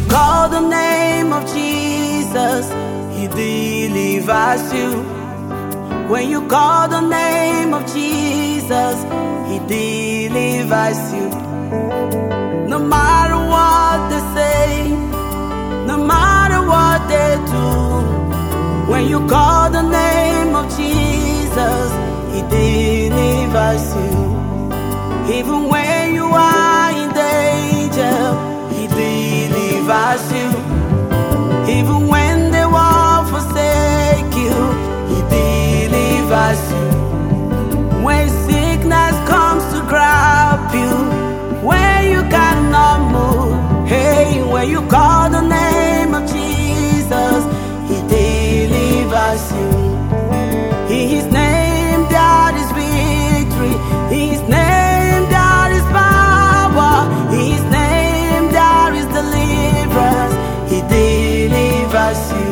call the name of Jesus, He delivers you. When you call the name of Jesus, He delivers you. No matter what they say, no matter what they do, when you call the name of Jesus, He delivers you. Even when you are in danger, He delivers you. Even when they won't forsake you, He delivers you. When sickness comes to grab you, when you cannot move, hey, when you call the name of Jesus, He delivers you. In His name there is victory. In His name there is power. In His name there is deliverance. He delivers you.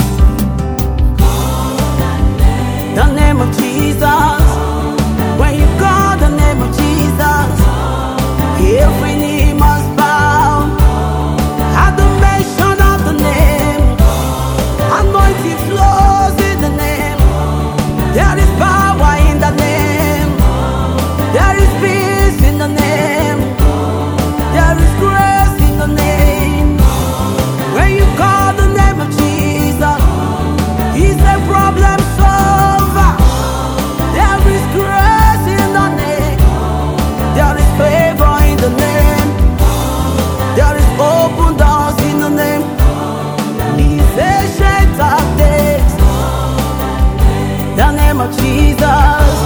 The name of Jesus. When you call the name of Jesus, every knee must bow. At the mention of the name, anointing flows in the name. There is power in the name. There is peace in the name. There is grace in the name. When you call the name of Jesus, He's a problem solver. There is grace in the name. There is favor in the name. There is open doors in the name. He's ancient of days. The name of Jesus.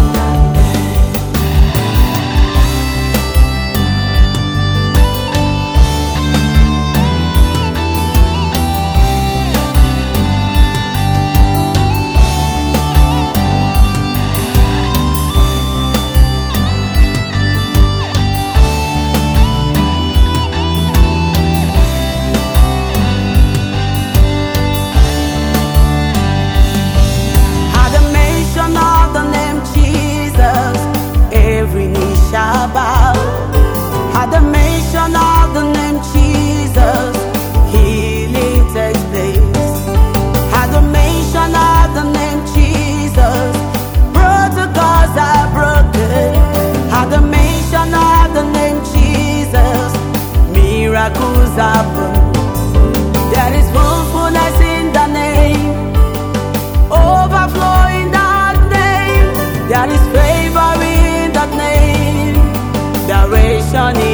At the mention of the name Jesus, healing takes place. At the mention of the name Jesus, protocols are broken. At the mention of the name Jesus, miracles happen. There is fruitfulness in the name, overflow in that name. There is favor in that name. Direction